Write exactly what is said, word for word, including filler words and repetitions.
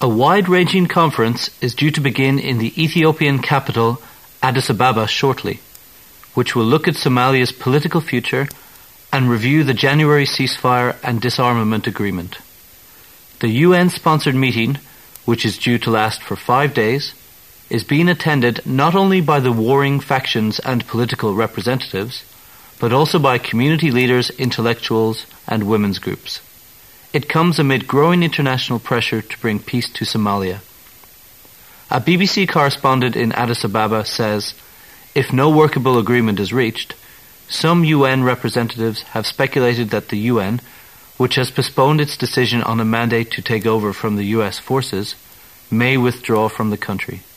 A wide-ranging conference is due to begin in the Ethiopian capital, Addis Ababa, shortly, which will look at Somalia's political future and review the January ceasefire and disarmament agreement. The U N-sponsored meeting, which is due to last for five days, is being attended not only by the warring factions and political representatives, but also by community leaders, intellectuals, and women's groups. It comes amid growing international pressure to bring peace to Somalia. A B B C correspondent in Addis Ababa says, if no workable agreement is reached, some U N representatives have speculated that the U N, which has postponed its decision on a mandate to take over from the U S forces, may withdraw from the country.